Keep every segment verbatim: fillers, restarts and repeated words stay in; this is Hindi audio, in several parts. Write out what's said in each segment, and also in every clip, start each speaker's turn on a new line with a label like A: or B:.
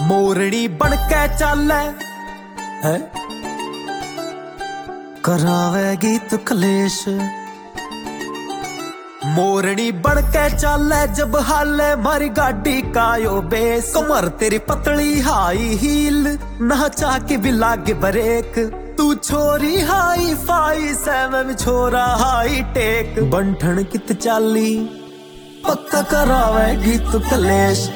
A: मोरनी बन के चले है करावेगी तू कलेश। मोरनी बन के चले जब हाले मारी गाड़ी का यो बेस। कमर तेरी पतली हाई हील नचा के भी लागे ब्रेक। तू छोरी हाई फाई से मैं छोरा हाई टेक। बंठन कित चाली पक्का करावेगी तू कलेश।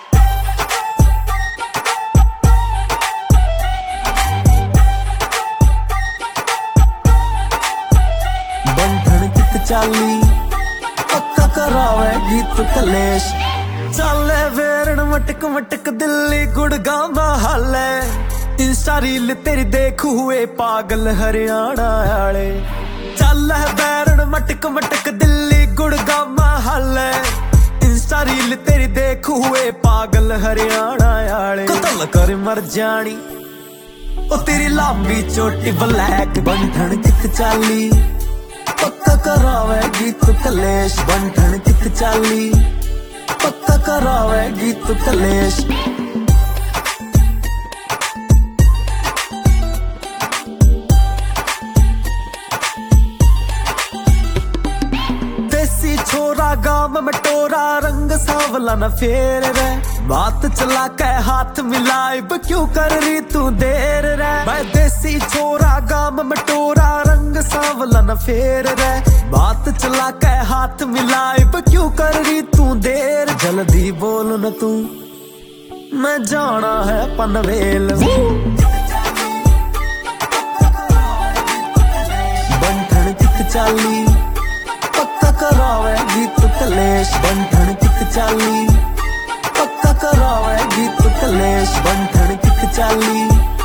A: चाली पक्का करावेगी तू कलेश। चले वेरन मटक मटक दिल्ली गुड़गांव हाले। इंस्टा रील तेरी देख हुए पागल हरियाणा आले। चले वेरन मटक मटक दिल्ली गुड़गांव हाले। इंस्टा रील तेरी देख हुए पागल हरियाणा आले। कतल कर मर जानी ओ तेरी लंबी चोटी ब्लैक। बंधन कित चाली पक्का करावेगी तू कलेश। बंठन कित चाली पक्का करावेगी तू कलेश। देसी छोरा गांव में टोरा रंग सांवला न फेर रे। बात चला के हाथ मिलाए क्यों कर रही तू देर रे। मैं देसी छोरा गांव में टोरा रंग सांवला न फेर रे। बात चला के हाथ मिलाए क्यों कर रही तू देर। जल्दी बोल न तू मैं जाना है पनवेल। बंठन कित चाली पक्का करावेगी तू कलेश। बंठन कित चाली पक्का करावेगी तू कलेश। बंठन कित चाली